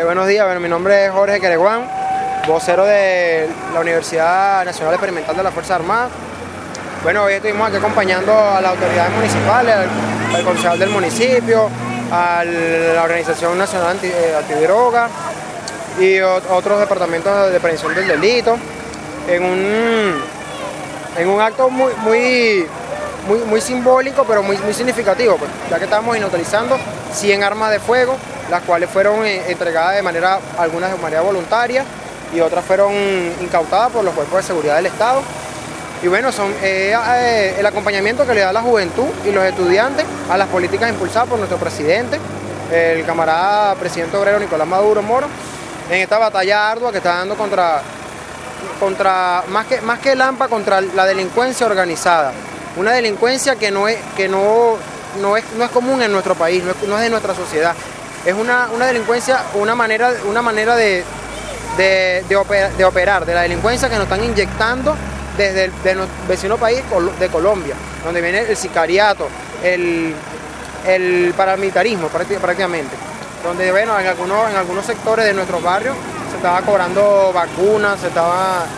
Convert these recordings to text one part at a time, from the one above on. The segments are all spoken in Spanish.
Buenos días, bueno, mi nombre es Jorge Quereguán, vocero de la Universidad Nacional Experimental de la Fuerza Armada. Bueno, hoy estuvimos aquí acompañando a las autoridades municipales, al concejal del municipio, a la Organización Nacional Antidroga y otros departamentos de prevención del delito, en un acto muy simbólico, pero muy significativo, pues, ya que estamos inutilizando 100 armas de fuego, las cuales fueron entregadas algunas de manera voluntaria y otras fueron incautadas por los cuerpos de seguridad del Estado. Y bueno, son el acompañamiento que le da la juventud y los estudiantes a las políticas impulsadas por nuestro presidente, el camarada presidente obrero Nicolás Maduro Moro, en esta batalla ardua que está dando contra más que el AMPA, contra la delincuencia organizada. Una delincuencia que no es común en nuestro país, no es de nuestra sociedad. Es una delincuencia, una manera de operar, de la delincuencia que nos están inyectando desde el vecino país de Colombia, donde viene el sicariato, el paramilitarismo prácticamente, donde bueno, en algunos sectores de nuestros barrios se estaba cobrando vacunas, se estaba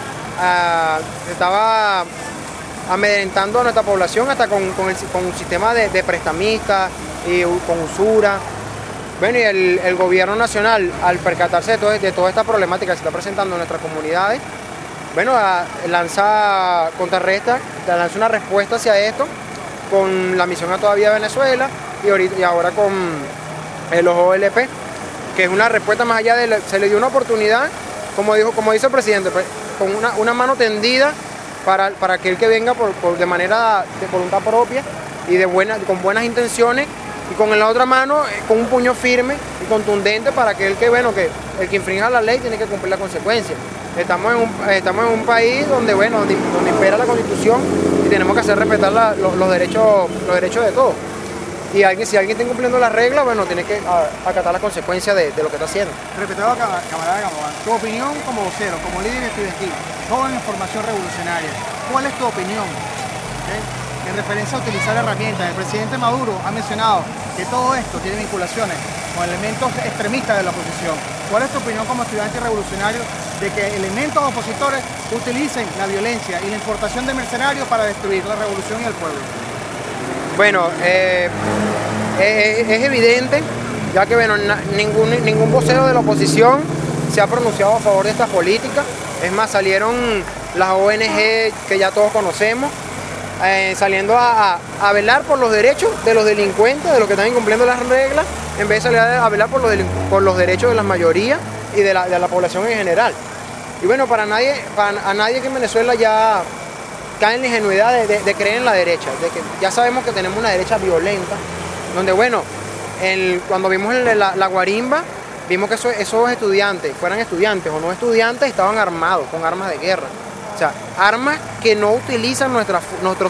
amedrentando a nuestra población hasta con un sistema de prestamistas y con usura. Bueno, y el gobierno nacional, al percatarse de toda esta problemática que se está presentando en nuestras comunidades, bueno, lanza una respuesta hacia esto con la misión a Todavía Venezuela y ahora con los OLP, que es una respuesta más allá se le dio una oportunidad, como dice el presidente, pues, con una mano tendida para aquel que venga de manera de voluntad propia y con buenas intenciones, y con la otra mano con un puño firme y contundente para aquel que el que infrinja la ley tiene que cumplir la consecuencia. Estamos en un país donde impera la Constitución y tenemos que hacer respetar los derechos de todos. Y si alguien está incumpliendo las reglas, bueno, tiene que acatar las consecuencias de lo que está haciendo. Respetado camarada Gamboa, tu opinión como vocero, como líder estudiantil, joven en formación revolucionaria, ¿cuál es tu opinión? En referencia a utilizar herramientas, el presidente Maduro ha mencionado que todo esto tiene vinculaciones con elementos extremistas de la oposición. ¿Cuál es tu opinión como estudiante revolucionario de que elementos opositores utilicen la violencia y la importación de mercenarios para destruir la revolución y el pueblo? Bueno, es evidente, ya que ningún vocero de la oposición se ha pronunciado a favor de estas políticas. Es más, salieron las ONG que ya todos conocemos, saliendo a velar por los derechos de los delincuentes, de los que están incumpliendo las reglas, en vez de salir a velar por los derechos de la mayoría y de la población en general. Y bueno, a nadie que en Venezuela ya cae en la ingenuidad de creer en la derecha, de que ya sabemos que tenemos una derecha violenta, donde bueno, cuando vimos la guarimba, vimos que esos estudiantes, fueran estudiantes o no estudiantes, estaban armados con armas de guerra. O sea, armas que no utilizan nuestra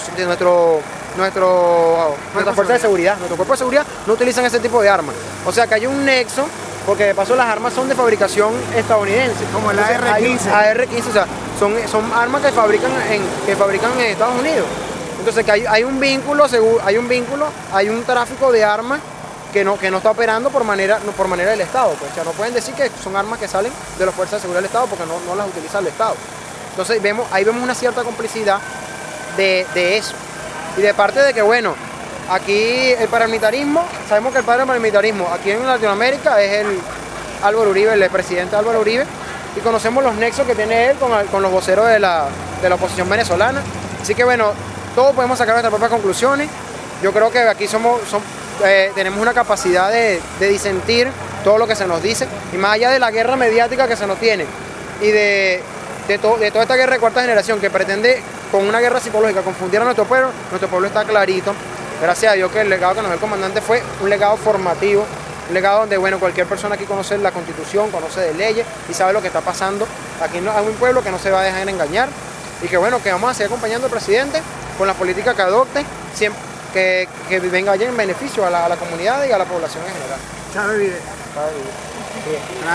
fuerza de seguridad, nuestro cuerpo de seguridad no utilizan ese tipo de armas. O sea, que hay un nexo, porque de paso las armas son de fabricación estadounidense. Como el AR-15. AR-15, o sea, son armas que fabrican en Estados Unidos. Entonces que hay un vínculo, hay un tráfico de armas que no está operando por manera del Estado. Pues. O sea, no pueden decir que son armas que salen de las fuerzas de seguridad del Estado porque no las utiliza el Estado. Entonces ahí vemos una cierta complicidad de eso. Y de parte de que, bueno, aquí el paramilitarismo, sabemos que el padre del paramilitarismo aquí en Latinoamérica es el presidente Álvaro Uribe, y conocemos los nexos que tiene él con los voceros de la oposición venezolana. Así que bueno, todos podemos sacar nuestras propias conclusiones. Yo creo que aquí tenemos una capacidad de disentir todo lo que se nos dice, y más allá de la guerra mediática que se nos tiene y de toda esta guerra de cuarta generación que pretende con una guerra psicológica confundir a nuestro pueblo está clarito. Gracias a Dios que el legado que nos dio el comandante fue un legado formativo, un legado donde bueno, cualquier persona aquí conoce la Constitución, conoce de leyes y sabe lo que está pasando. Aquí hay un pueblo que no se va a dejar engañar, y que bueno, que vamos a seguir acompañando al presidente con las políticas que adopte, siempre que venga allá en beneficio a la comunidad y a la población en general. Chávez vive.